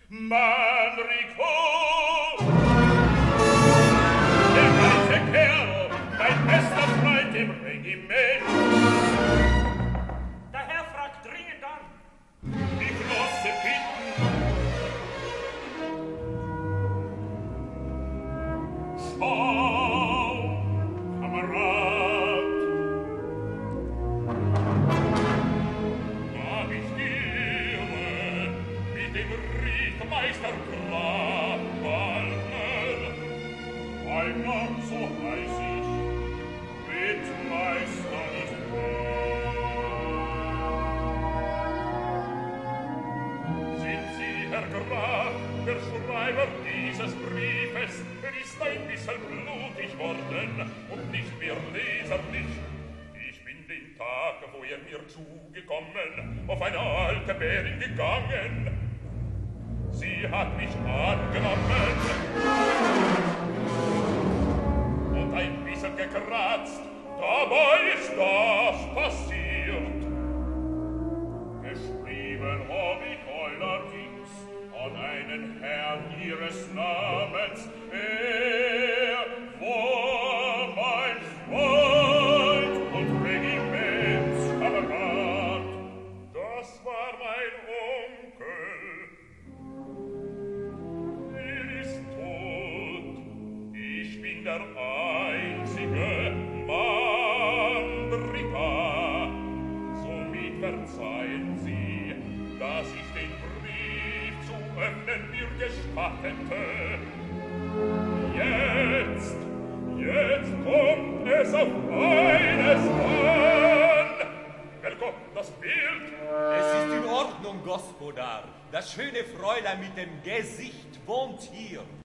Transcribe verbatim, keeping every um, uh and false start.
Manrico! Der ganze Kerl, dein bester Freund im Regiment. Der Herr fragt dringend an. Die Genosse bitten. Schau, Kamerad. Mag ich gehe mit dem Rittmeister Graf Waldner. Einer, so heiß ich, Rittmeister ist Sind Sie, Herr Graf, der Schreiber dieses Briefes? Er ist ein bisschen blutig worden und nicht mehr leserlich. Ich bin den Tag, wo er mir zugekommen, auf eine alte Bärin gegangen. Sie hat mich angenommen und ein bisschen gekratzt. Dabei ist das passiert. Geschrieben hab ich allerdings an einen Herrn ihres Namens. Er war mein Freund und Regimentskamerad. Das war mein Onkel. Er ist tot. Ich bin der einzige Mandrika. Somit verzeihen Sie, dass ich den Brief zu öffnen mir gestattete. Jetzt, jetzt kommt es auf eines an. Wer kommt, das Bild? Es ist in Ordnung, Gospodar. Das schöne Fräulein mit dem Gesicht wohnt hier.